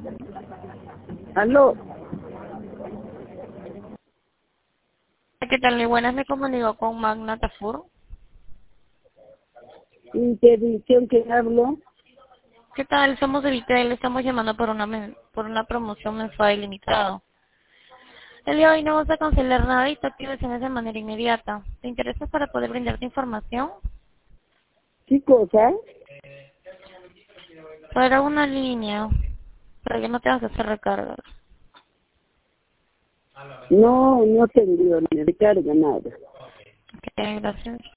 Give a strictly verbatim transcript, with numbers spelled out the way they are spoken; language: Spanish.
Aló. ¿Qué tal? Muy buenas, me comunico con Magna Tafur. Intervisión, que hablo. ¿Qué tal? Somos de Vitel, le estamos llamando por una men- por una promoción mensual ilimitada. El día de hoy no vas a cancelar nada y tu activación es de manera inmediata. ¿Te interesa para poder brindarte información? ¿Qué cosa? Para una línea, para que no tengas que hacer recargas. No, no tengo ni recarga nada. Ok, gracias.